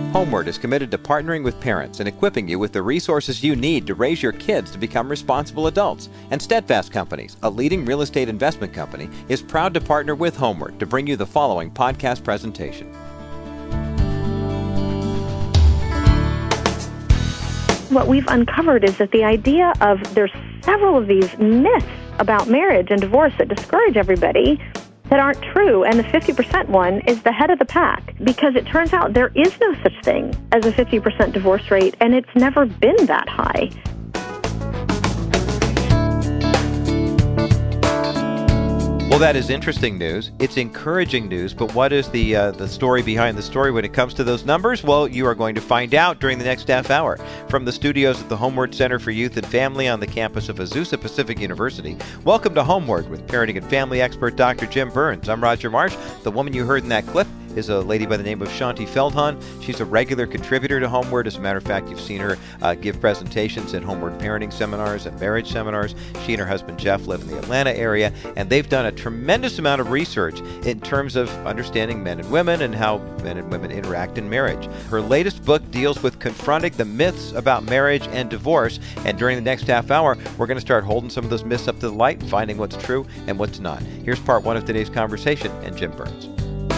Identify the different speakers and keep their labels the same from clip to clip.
Speaker 1: Homeward is committed to partnering with parents and equipping you with the resources you need to raise your kids to become responsible adults. And Steadfast Companies, a leading real estate investment company, is proud to partner with Homeward to bring you the following podcast presentation.
Speaker 2: What we've uncovered is that the idea of there's several of these myths about marriage and divorce that discourage everybody that aren't true, and the 50% one is the head of the pack, because it turns out there is no such thing as a 50% divorce rate, and it's never been that high.
Speaker 1: Well, that is interesting news. It's encouraging news, but what is the story behind the story when it comes to those numbers? Well, you are going to find out during the next half hour. From the studios at the Homeward Center for Youth and Family on the campus of Azusa Pacific University, welcome to Homeward with parenting and family expert Dr. Jim Burns. I'm Roger Marsh. The woman you heard in that clip is a lady by the name of Shanti Feldhahn. She's a regular contributor to Homeward. As a matter of fact, you've seen her give presentations at Homeward parenting seminars and marriage seminars. She and her husband Jeff live in the Atlanta area, and they've done a tremendous amount of research in terms of understanding men and women and how men and women interact in marriage. Her latest book deals with confronting the myths about marriage and divorce, and during the next half hour, we're going to start holding some of those myths up to the light and finding what's true and what's not. Here's part one of today's conversation and Jim Burns.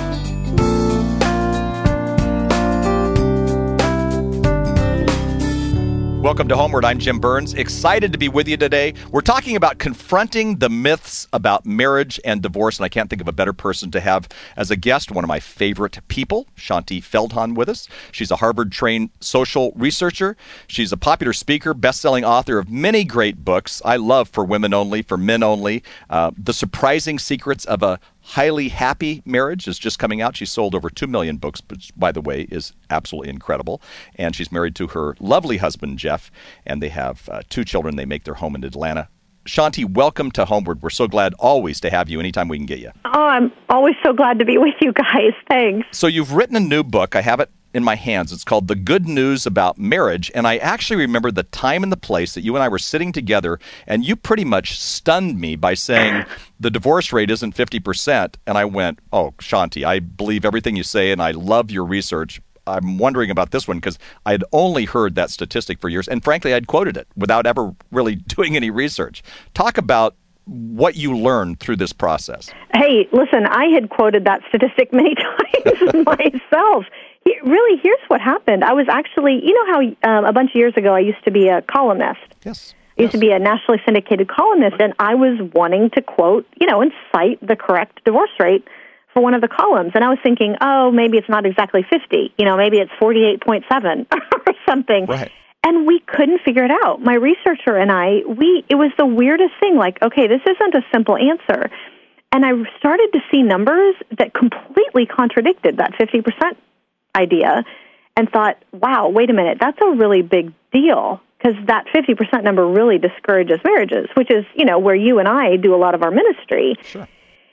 Speaker 3: Welcome to Homeward. I'm Jim Burns. Excited to be with you today. We're talking about confronting the myths about marriage and divorce, and I can't think of a better person to have as a guest, one of my favorite people, Shanti Feldhahn, with us. She's a Harvard-trained social researcher. She's a popular speaker, best-selling author of many great books. I love For Women Only, For Men Only. The Surprising Secrets of a Highly Happy Marriage is just coming out. She's sold over 2 million books, which, by the way, is absolutely incredible. And she's married to her lovely husband, Jeff, and they have 2 children. They make their home in Atlanta. Shanti, welcome to Homeward. We're so glad always to have you anytime we can get you.
Speaker 2: Oh, I'm always so glad to be with you guys. Thanks.
Speaker 3: So you've written a new book. I have it in my hands. It's called The Good News About Marriage, and I actually remember the time and the place that you and I were sitting together, and you pretty much stunned me by saying the divorce rate isn't 50%, and I went, oh, Shanti, I believe everything you say, and I love your research. I'm wondering about this one because I'd only heard that statistic for years, and frankly, I'd quoted it without ever really doing any research. Talk about what you learned through this process.
Speaker 2: Hey, listen, I had quoted that statistic many times myself. Really, here's what happened. I was actually, you know how a bunch of years ago I used to be a columnist?
Speaker 3: Yes.
Speaker 2: I used to be a nationally syndicated columnist, and I was wanting to quote, and cite the correct divorce rate for one of the columns. And I was thinking, oh, maybe it's not exactly 50. Maybe it's 48.7 or something.
Speaker 3: Right.
Speaker 2: And we couldn't figure it out. My researcher and I, it was the weirdest thing. Like, okay, this isn't a simple answer. And I started to see numbers that completely contradicted that 50% idea and thought, wow, wait a minute, that's a really big deal because that 50% number really discourages marriages, which is, where you and I do a lot of our ministry.
Speaker 3: Sure.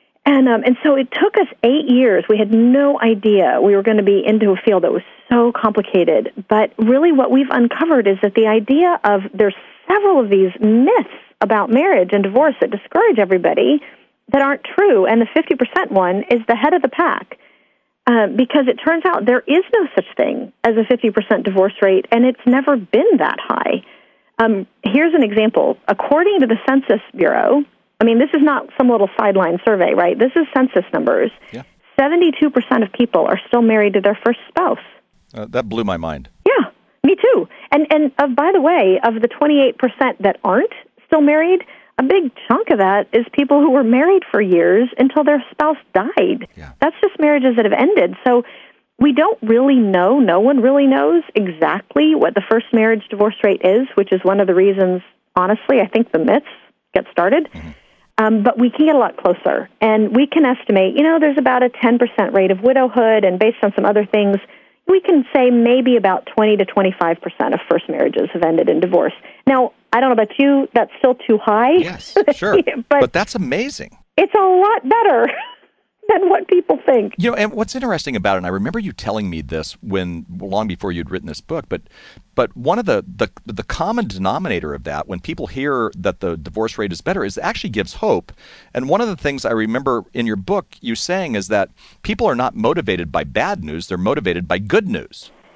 Speaker 2: And so it took us 8 years. We had no idea we were going to be into a field that was so complicated. But really what we've uncovered is that the idea of there's several of these myths about marriage and divorce that discourage everybody that aren't true. And the 50% one is the head of the pack. Because it turns out there is no such thing as a 50% divorce rate, and it's never been that high. Here's an example. According to the Census Bureau, this is not some little sideline survey, right? This is census numbers.
Speaker 3: Yeah.
Speaker 2: 72% of people are still married to their first spouse.
Speaker 3: That blew my mind.
Speaker 2: Yeah, me too. And by the way, of the 28% that aren't still married, a big chunk of that is people who were married for years until their spouse died.
Speaker 3: Yeah.
Speaker 2: That's just marriages that have ended. So we don't really know, no one really knows exactly what the first marriage divorce rate is, which is one of the reasons, honestly, I think the myths get started. Mm-hmm. But we can get a lot closer. And we can estimate, there's about a 10% rate of widowhood, and based on some other things, we can say maybe about 20 to 25% of first marriages have ended in divorce. Now, I don't know about you, that's still too high.
Speaker 3: Yes, sure. but that's amazing.
Speaker 2: It's a lot better than what people think.
Speaker 3: And what's interesting about it, and I remember you telling me this long before you'd written this book, but one of the common denominator of that, when people hear that the divorce rate is better, is it actually gives hope. And one of the things I remember in your book you saying is that people are not motivated by bad news, they're motivated by good news.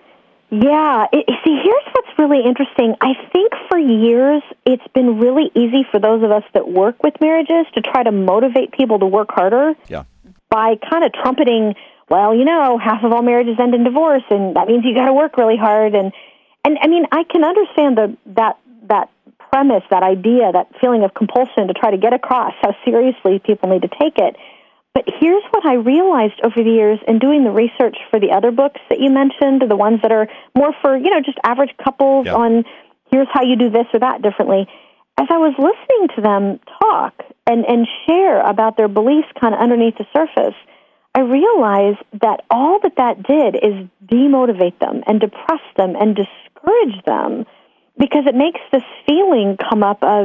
Speaker 2: Yeah. See, here's what's really interesting. I think for years it's been really easy for those of us that work with marriages to try to motivate people to work harder by kind of trumpeting, well, half of all marriages end in divorce, and that means you got to work really hard. And I mean, I can understand that premise, that idea, that feeling of compulsion to try to get across how seriously people need to take it. But here's what I realized over the years in doing the research for the other books that you mentioned, the ones that are more for, just average couples on here's how you do this or that differently. As I was listening to them talk and share about their beliefs kind of underneath the surface, I realized that all that did is demotivate them and depress them and discourage them, because it makes this feeling come up of,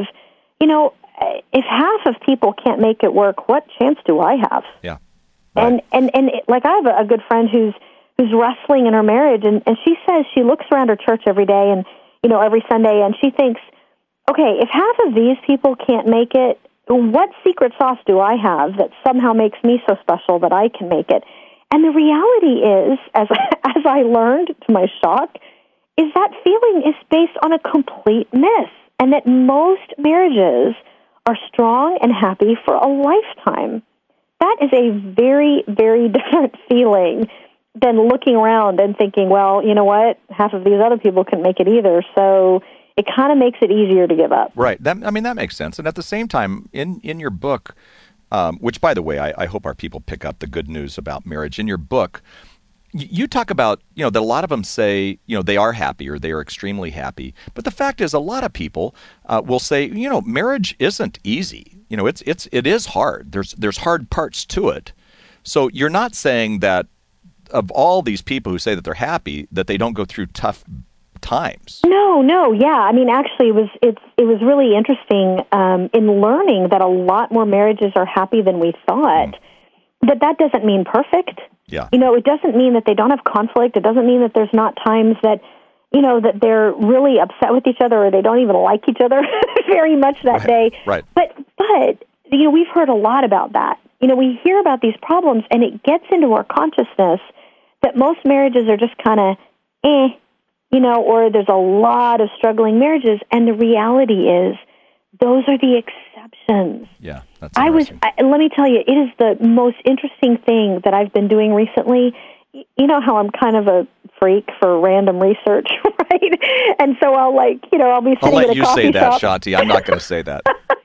Speaker 2: if half of people can't make it work, what chance do I have?
Speaker 3: Yeah. Right.
Speaker 2: And like I have a good friend who's wrestling in her marriage, and she says she looks around her church every day and, every Sunday, and she thinks, okay, if half of these people can't make it, what secret sauce do I have that somehow makes me so special that I can make it? And the reality is, as I learned to my shock, is that feeling is based on a complete myth, and that most marriages are strong and happy for a lifetime. That is a very, very different feeling than looking around and thinking, well, you know what, half of these other people couldn't make it either, so it kind of makes it easier to give up.
Speaker 3: Right. That makes sense. And at the same time, in your book, which, by the way, I hope our people pick up the good news about marriage. In your book, you talk about, that a lot of them say, they are happy or they are extremely happy. But the fact is, a lot of people will say, marriage isn't easy. It is hard. There's hard parts to it. So you're not saying that of all these people who say that they're happy, that they don't go through tough times.
Speaker 2: No, yeah. I mean, actually, it was really interesting in learning that a lot more marriages are happy than we thought. But that doesn't mean perfect.
Speaker 3: Yeah.
Speaker 2: It doesn't mean that they don't have conflict. It doesn't mean that there's not times that, that they're really upset with each other or they don't even like each other very much that day.
Speaker 3: Right.
Speaker 2: But we've heard a lot about that. We hear about these problems, and it gets into our consciousness that most marriages are just kind of, or there's a lot of struggling marriages, and the reality is those are the exceptions.
Speaker 3: Yeah, that's
Speaker 2: let me tell you, it is the most interesting thing that I've been doing recently. You know how I'm kind of a freak for random research, right? And so I'll be sitting
Speaker 3: I'll let
Speaker 2: in a coffee
Speaker 3: you say that,
Speaker 2: shop.
Speaker 3: Shanti. I'm not going to say that.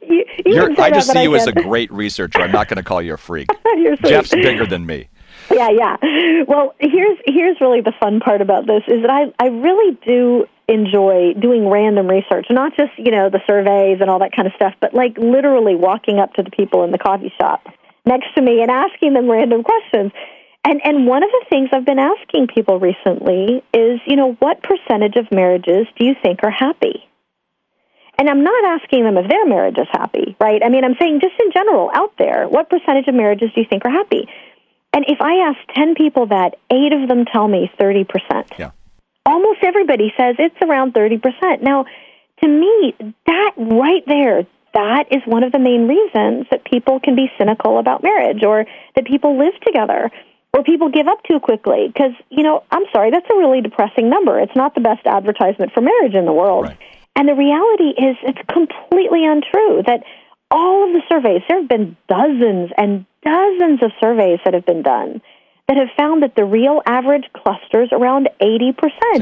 Speaker 2: I
Speaker 3: just see you as a great researcher. I'm not going to call you a freak. Jeff's bigger than me.
Speaker 2: Yeah. Well, here's really the fun part about this is that I really do enjoy doing random research, not just, the surveys and all that kind of stuff, but like literally walking up to the people in the coffee shop next to me and asking them random questions. And one of the things I've been asking people recently is, what percentage of marriages do you think are happy? And I'm not asking them if their marriage is happy, right? I mean, I'm saying just in general out there, what percentage of marriages do you think are happy? And if I ask 10 people that, 8 of them tell me 30%.
Speaker 3: Yeah.
Speaker 2: Almost everybody says it's around 30%. Now, to me, that right there, that is one of the main reasons that people can be cynical about marriage, or that people live together, or people give up too quickly. Because, I'm sorry, that's a really depressing number. It's not the best advertisement for marriage in the world.
Speaker 3: Right.
Speaker 2: And the reality is it's completely untrue that all of the surveys, there have been dozens and dozens of surveys that have been done that have found that the real average clusters around 80%.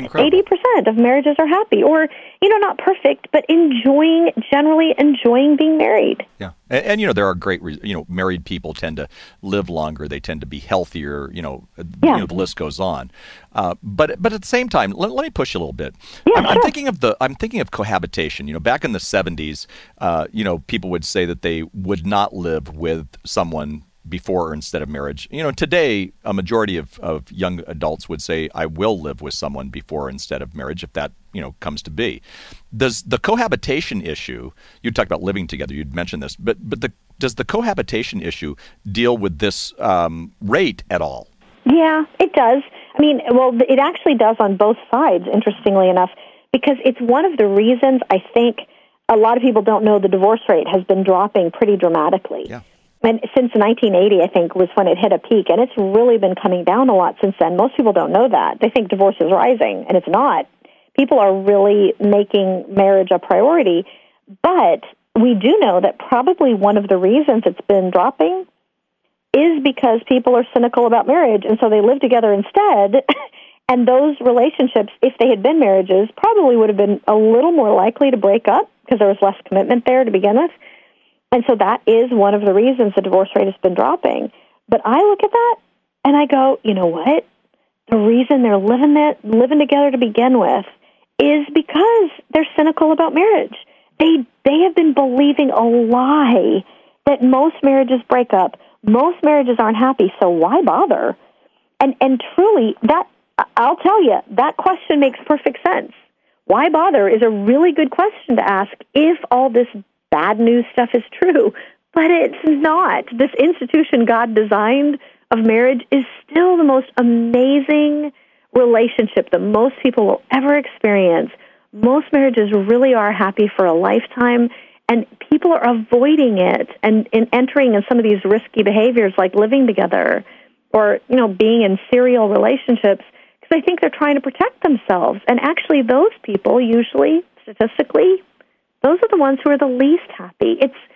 Speaker 2: 80% of marriages are happy, or, not perfect, but generally enjoying being married.
Speaker 3: Yeah. And there are great, married people tend to live longer. They tend to be healthier, the list goes on. But at the same time, let me push you a little bit.
Speaker 2: Yeah,
Speaker 3: I'm thinking of cohabitation. Back in the 70s, people would say that they would not live with someone before or instead of marriage. Today, a majority of young adults would say, I will live with someone before or instead of marriage, if that, comes to be. Does the cohabitation issue, you talked about living together, you'd mentioned this, but does the cohabitation issue deal with this rate at all?
Speaker 2: Yeah, it does. I mean, well, it actually does on both sides, interestingly enough, because it's one of the reasons I think a lot of people don't know the divorce rate has been dropping pretty dramatically.
Speaker 3: Yeah.
Speaker 2: And since 1980, I think, was when it hit a peak, and it's really been coming down a lot since then. Most people don't know that. They think divorce is rising, and it's not. People are really making marriage a priority, but we do know that probably one of the reasons it's been dropping is because people are cynical about marriage, and so they live together instead. And those relationships, if they had been marriages, probably would have been a little more likely to break up because there was less commitment there to begin with. And so that is one of the reasons the divorce rate has been dropping. But I look at that and I go, you know what? The reason they're living together to begin with is because they're cynical about marriage. They have been believing a lie that most marriages break up, most marriages aren't happy, so why bother? And truly, that, I'll tell you, that question makes perfect sense. Why bother is a really good question to ask if all this bad news stuff is true, but it's not. This institution God designed of marriage is still the most amazing relationship that most people will ever experience. Most marriages really are happy for a lifetime, and people are avoiding it and entering in some of these risky behaviors like living together or, being in serial relationships because they think they're trying to protect themselves. And actually those people usually, statistically, those are the ones who are the least happy.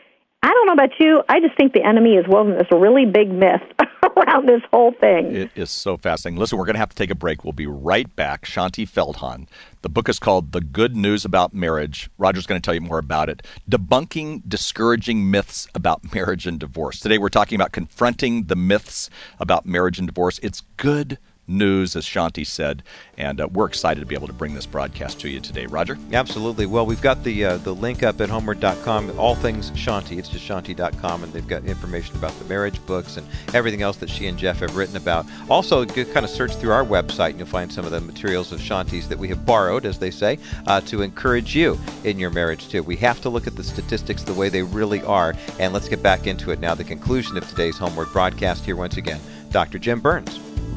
Speaker 2: I don't know about you, I just think the enemy has woven this really big myth around this whole thing.
Speaker 3: It is so fascinating. Listen, we're going to have to take a break. We'll be right back. Shaunti Feldhahn. The book is called The Good News About Marriage. Roger's going to tell you more about it. Debunking discouraging myths about marriage and divorce. Today we're talking about confronting the myths about marriage and divorce. It's good news, as Shaunti said, and we're excited to be able to bring this broadcast to you today. Roger?
Speaker 1: Absolutely. Well, we've got the link up at homeward.com, all things Shaunti. It's just shaunti.com, and they've got information about the marriage books and everything else that she and Jeff have written about. Also, you kind of search through our website, and you'll find some of the materials of Shaunti's that we have borrowed, as they say, to encourage you in your marriage, too. We have to look at the statistics the way they really are, and let's get back into it now. The conclusion of today's Homeward broadcast here once again, Dr. Jim Burns.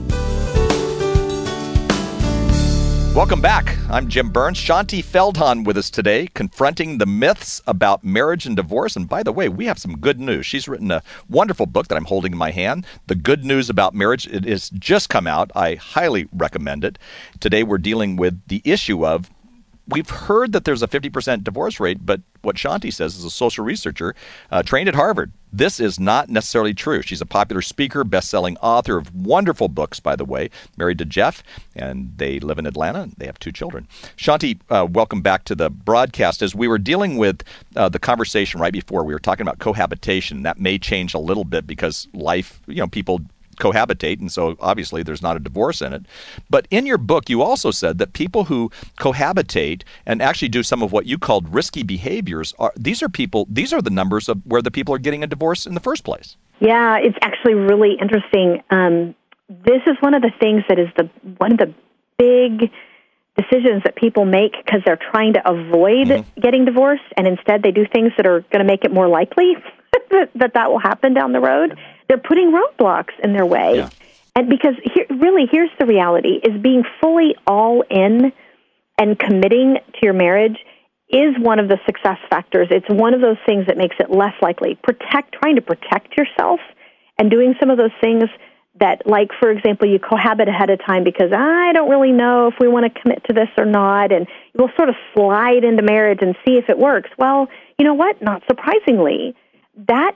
Speaker 3: Welcome back. I'm Jim Burns. Shaunti Feldhahn with us today, confronting the myths about marriage and divorce. And by the way, we have some good news. She's written a wonderful book that I'm holding in my hand, The Good News About Marriage. It has just come out. I highly recommend it. Today we're dealing with the issue of, we've heard that there's a 50% divorce rate, but what Shaunti says is a social researcher trained at Harvard. This is not necessarily true. She's a popular speaker, best-selling author of wonderful books, by the way, married to Jeff, and they live in Atlanta, and they have 2 children. Shaunti, welcome back to the broadcast. As we were dealing with the conversation right before, we were talking about cohabitation. That may change a little bit because life, people cohabitate, and so obviously there's not a divorce in it. But in your book, you also said that people who cohabitate and actually do some of what you called risky behaviors, these are the numbers of where the people are getting a divorce in the first place.
Speaker 2: Yeah, it's actually really interesting. This is one of the things that is one of the big decisions that people make because they're trying to avoid getting divorced, and instead they do things that are going to make it more likely that will happen down the road. They're putting roadblocks in their way. Yeah. And because here's the reality, is being fully all in and committing to your marriage is one of the success factors. It's one of those things that makes it less likely. Trying to protect yourself and doing some of those things that, like, for example, you cohabit ahead of time because I don't really know if we want to commit to this or not, and we'll sort of slide into marriage and see if it works. Well, you know what? Not surprisingly, that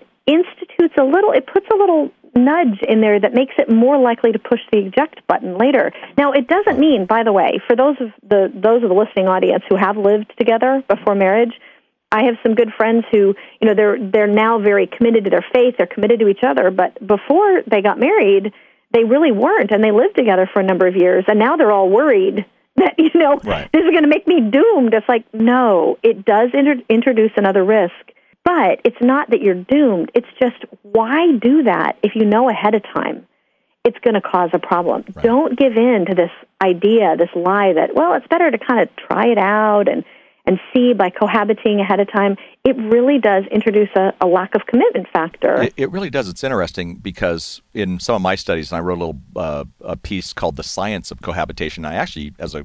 Speaker 2: it puts a little nudge in there that makes it more likely to push the eject button later. Now, it doesn't mean, by the way, for those of the listening audience who have lived together before marriage, I have some good friends who, they're now very committed to their faith, they're committed to each other, but before they got married, they really weren't, and they lived together for a number of years, and now they're all worried that,
Speaker 3: right.
Speaker 2: This is going to make me doomed. It's like, no, it does introduce another risk. But it's not that you're doomed. It's just, why do that if you know ahead of time it's going to cause a problem? Right. Don't give in to this idea, this lie that, well, it's better to kind of try it out and see by cohabitating ahead of time. It really does introduce a lack of commitment factor.
Speaker 3: It really does. It's interesting because in some of my studies, and I wrote a little a piece called The Science of Cohabitation. I actually, as a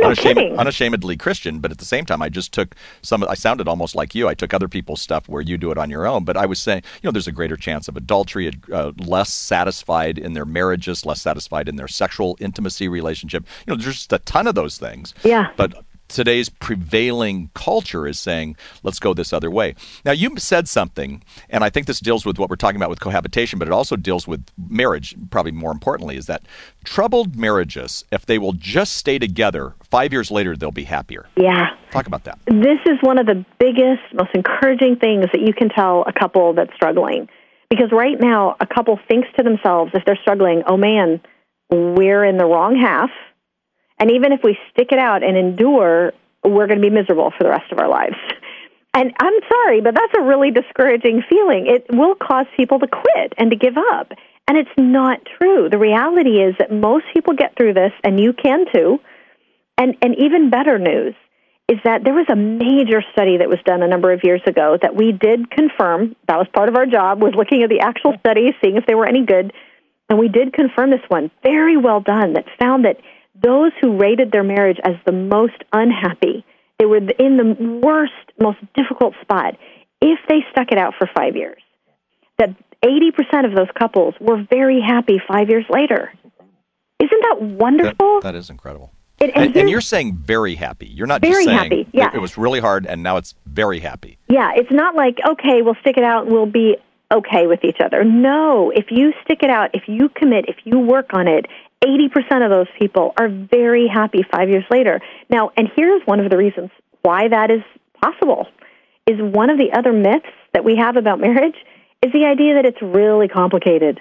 Speaker 2: kidding.
Speaker 3: Unashamedly Christian, but at the same time, I just took I sounded almost like you. I took other people's stuff where you do it on your own, but I was saying, there's a greater chance of adultery, less satisfied in their marriages, less satisfied in their sexual intimacy relationship. There's just a ton of those things.
Speaker 2: Yeah.
Speaker 3: But today's prevailing culture is saying, let's go this other way. Now, you said something, and I think this deals with what we're talking about with cohabitation, but it also deals with marriage, probably more importantly, is that troubled marriages, if they will just stay together, 5 years later, they'll be happier.
Speaker 2: Yeah.
Speaker 3: Talk about that.
Speaker 2: This is one of the biggest, most encouraging things that you can tell a couple that's struggling. Because right now, a couple thinks to themselves, if they're struggling, oh man, we're in the wrong half. And even if we stick it out and endure, we're going to be miserable for the rest of our lives. And I'm sorry, but that's a really discouraging feeling. It will cause people to quit and to give up. And it's not true. The reality is that most people get through this, and you can too. And even better news is that there was a major study that was done a number of years ago that we did confirm. That was part of our job, was looking at the actual studies, seeing if they were any good. And we did confirm this one, very well done, that found that those who rated their marriage as the most unhappy, they were in the worst, most difficult spot, if they stuck it out for 5 years. That 80% of those couples were very happy 5 years later. Isn't that wonderful?
Speaker 3: That is incredible.
Speaker 2: And
Speaker 3: you're saying very happy. You're not
Speaker 2: very
Speaker 3: just saying
Speaker 2: happy. Yeah.
Speaker 3: It was really hard and now it's very happy.
Speaker 2: Yeah, it's not like, okay, we'll stick it out and we'll be okay with each other. No, if you stick it out, if you commit, if you work on it, 80% of those people are very happy 5 years later. Now, and here's one of the reasons why that is possible, is one of the other myths that we have about marriage is the idea that it's really complicated.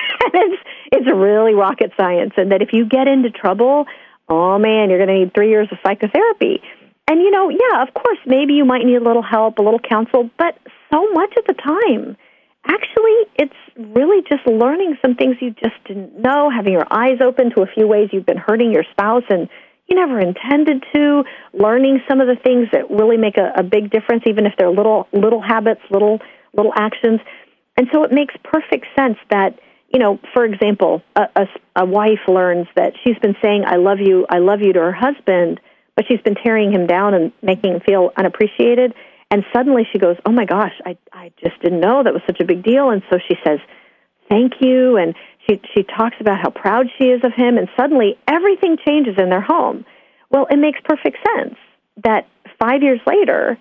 Speaker 2: It's really rocket science, and that if you get into trouble, oh man, you're going to need 3 years of psychotherapy. And, yeah, of course, maybe you might need a little help, a little counsel, but so much of the time, actually, it's really just learning some things you just didn't know, having your eyes open to a few ways you've been hurting your spouse and you never intended to, learning some of the things that really make a big difference, even if they're little habits, little actions. And so it makes perfect sense that, for example, a wife learns that she's been saying, I love you to her husband, but she's been tearing him down and making him feel unappreciated. And suddenly she goes, oh my gosh, I just didn't know that was such a big deal. And so she says, thank you. And she talks about how proud she is of him. And suddenly everything changes in their home. Well, it makes perfect sense that 5 years later,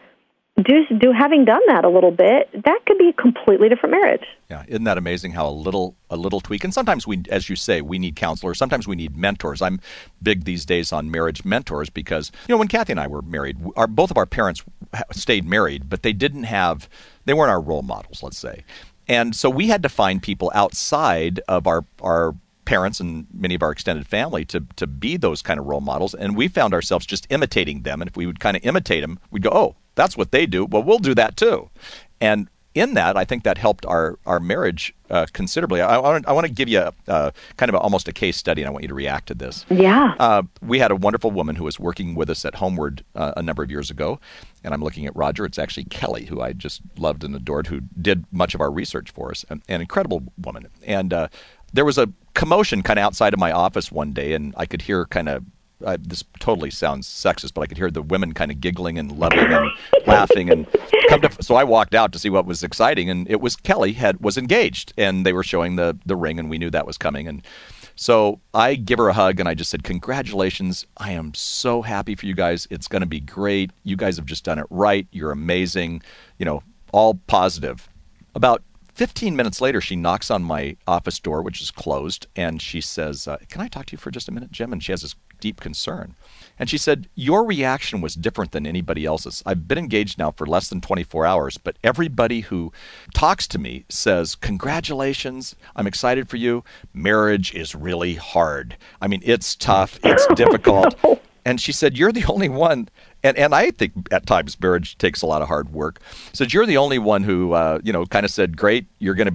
Speaker 2: having done that a little bit, that could be a completely different marriage.
Speaker 3: Yeah, isn't that amazing how a little tweak, and sometimes we, as you say, we need counselors, sometimes we need mentors. I'm big these days on marriage mentors because, when Kathy and I were married, both of our parents stayed married, but they weren't our role models, let's say. And so we had to find people outside of our parents and many of our extended family to be those kind of role models, and we found ourselves just imitating them, and if we would kind of imitate them, we'd go, oh, that's what they do. Well, we'll do that too. And in that, I think that helped our marriage considerably. I want to give you kind of almost a case study, and I want you to react to this.
Speaker 2: Yeah.
Speaker 3: We had a wonderful woman who was working with us at Homeward a number of years ago, and I'm looking at Roger. It's actually Kelly, who I just loved and adored, who did much of our research for us. An incredible woman. And there was a commotion kind of outside of my office one day, and I could hear kind of this totally sounds sexist, but I could hear the women kind of giggling and loving and laughing. And so I walked out to see what was exciting, and it was Kelly was engaged, and they were showing the ring, and we knew that was coming. And so I give her a hug, and I just said, congratulations. I am so happy for you guys. It's going to be great. You guys have just done it right. You're amazing. All positive. About 15 minutes later, she knocks on my office door, which is closed, and she says, can I talk to you for just a minute, Jim? And she has this deep concern. And she said, your reaction was different than anybody else's. I've been engaged now for less than 24 hours, but everybody who talks to me says, congratulations, I'm excited for you. Marriage is really hard. I mean, it's tough, it's difficult. And she said, you're the only one, and I think at times marriage takes a lot of hard work. Said, you're the only one who, kind of said, great, you're going to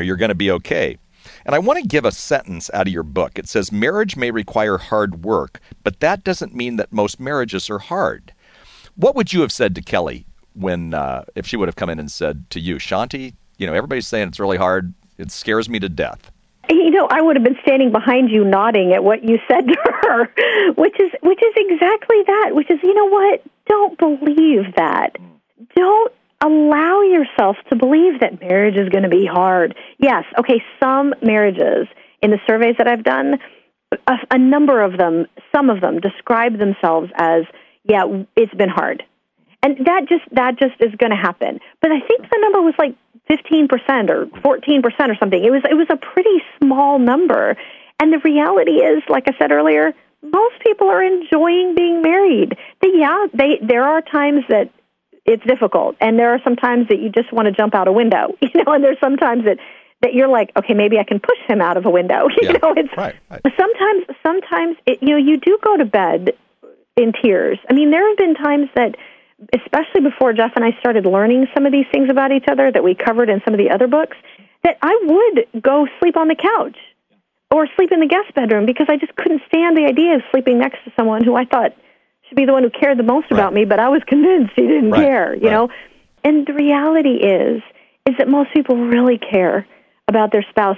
Speaker 3: be okay. And I want to give a sentence out of your book. It says, marriage may require hard work, but that doesn't mean that most marriages are hard. What would you have said to Kelly when, if she would have come in and said to you, Shanti, everybody's saying it's really hard. It scares me to death.
Speaker 2: I would have been standing behind you nodding at what you said to her, which is exactly that, which is, you know what? Don't believe that. Don't allow yourself to believe that marriage is going to be hard. Yes, okay, some marriages, in the surveys that I've done, a number of them, some of them describe themselves as, yeah, it's been hard. And that just is going to happen. But I think the number was like 15% or 14% or something. It was a pretty small number. And the reality is, like I said earlier, most people are enjoying being married. There are times that it's difficult, and there are some times that you just want to jump out a window, and there's some times that you're like, okay, maybe I can push him out of a window. It's
Speaker 3: right.
Speaker 2: Sometimes you do go to bed in tears. I mean, there have been times that, especially before Jeff and I started learning some of these things about each other that we covered in some of the other books, that I would go sleep on the couch or sleep in the guest bedroom because I just couldn't stand the idea of sleeping next to someone who I thought should be the one who cared the most about me, but I was convinced he didn't care, you know. And the reality is that most people really care about their spouse.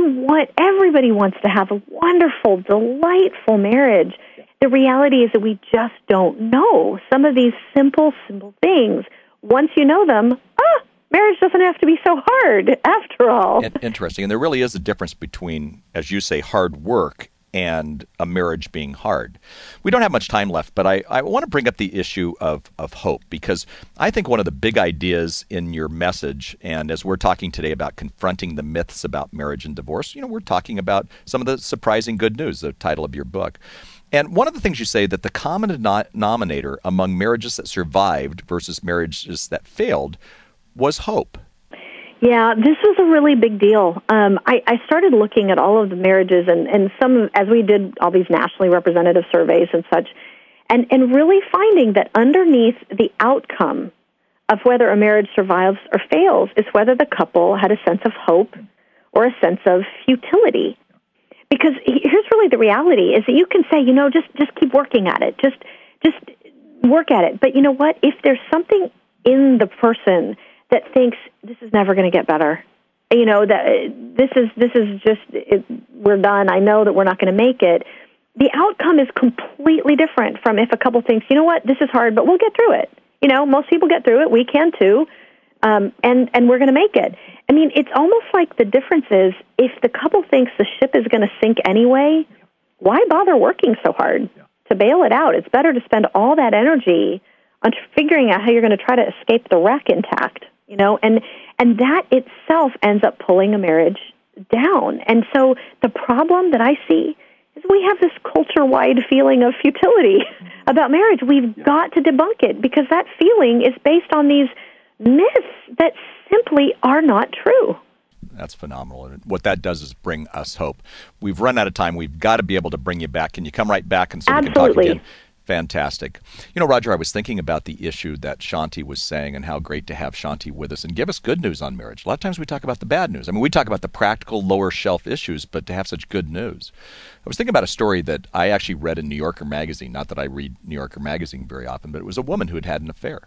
Speaker 2: Everybody wants to have a wonderful, delightful marriage. The reality is that we just don't know some of these simple things. Once you know them, marriage doesn't have to be so hard after all.
Speaker 3: Interesting. And there really is a difference between, as you say, hard work and a marriage being hard. We don't have much time left, but I want to bring up the issue of hope, because I think one of the big ideas in your message, and as we're talking today about confronting the myths about marriage and divorce, we're talking about some of the surprising good news, the title of your book. And one of the things you say that the common denominator among marriages that survived versus marriages that failed was hope.
Speaker 2: Yeah, this was a really big deal. I started looking at all of the marriages and some, as we did all these nationally representative surveys and such, and really finding that underneath the outcome of whether a marriage survives or fails is whether the couple had a sense of hope or a sense of futility. Because here's really the reality, is that you can say, just keep working at it. Just work at it. But you know what? If there's something in the person that thinks this is never going to get better, that this is just, we're done, I know that we're not going to make it, the outcome is completely different from if a couple thinks, you know what, this is hard, but we'll get through it. Most people get through it. We can too. And we're going to make it. I mean, it's almost like the difference is if the couple thinks the ship is going to sink anyway, why bother working so hard to bail it out? It's better to spend all that energy on figuring out how you're going to try to escape the wreck intact, and that itself ends up pulling a marriage down. And so the problem that I see is we have this culture-wide feeling of futility about marriage. We've got to debunk it because that feeling is based on these myths that simply are not true.
Speaker 3: That's phenomenal. And what that does is bring us hope. We've run out of time. We've got to be able to bring you back. Can you come right back and so we can talk again? Fantastic. Roger, I was thinking about the issue that Shanti was saying and how great to have Shanti with us and give us good news on marriage. A lot of times we talk about the bad news. I mean, we talk about the practical, lower shelf issues, but to have such good news. I was thinking about a story that I actually read in New Yorker magazine. Not that I read New Yorker magazine very often, but it was a woman who had had an affair.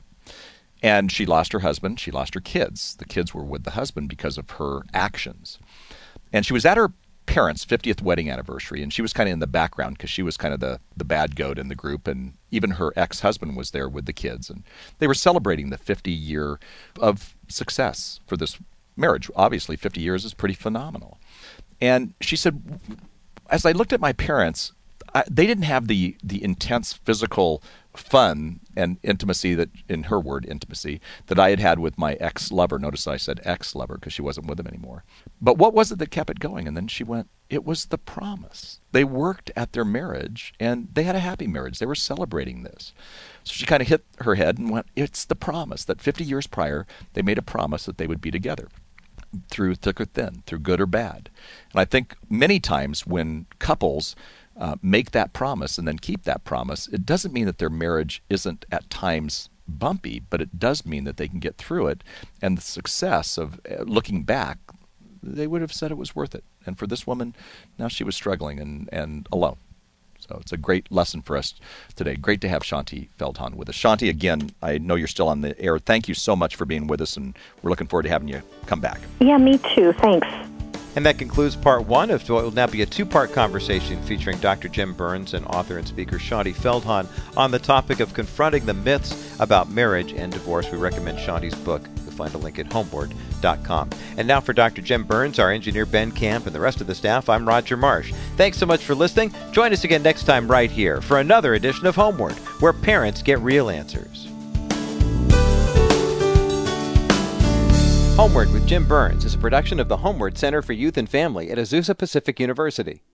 Speaker 3: And she lost her husband. She lost her kids. The kids were with the husband because of her actions. And she was at her parents' 50th wedding anniversary, and she was kind of in the background because she was kind of the bad goat in the group, and even her ex-husband was there with the kids. And they were celebrating the 50-year of success for this marriage. Obviously, 50 years is pretty phenomenal. And she said, as I looked at my parents, they didn't have the intense physical fun and intimacy that, in her word, intimacy, that I had with my ex-lover. Notice I said ex-lover because she wasn't with him anymore. But what was it that kept it going? And then she went, it was the promise. They worked at their marriage, and they had a happy marriage. They were celebrating this. So she kind of hit her head and went, it's the promise that 50 years prior, they made a promise that they would be together through thick or thin, through good or bad. And I think many times when couples make that promise and then keep that promise, it doesn't mean that their marriage isn't at times bumpy, but it does mean that they can get through it. And the success of looking back, they would have said it was worth it. And for this woman, now she was struggling and alone. So it's a great lesson for us today. Great to have Shanti Feldhahn with us. Shanti, again, I know you're still on the air. Thank you so much for being with us, and we're looking forward to having you come back.
Speaker 2: Yeah, me too. Thanks.
Speaker 1: And that concludes part one of what will now be a two-part conversation featuring Dr. Jim Burns and author and speaker Shaunti Feldhahn on the topic of confronting the myths about marriage and divorce. We recommend Shaunti's book. You'll find a link at homeward.com. And now for Dr. Jim Burns, our engineer Ben Camp, and the rest of the staff, I'm Roger Marsh. Thanks so much for listening. Join us again next time right here for another edition of Homeward, where parents get real answers. Homeward with Jim Burns is a production of the Homeward Center for Youth and Family at Azusa Pacific University.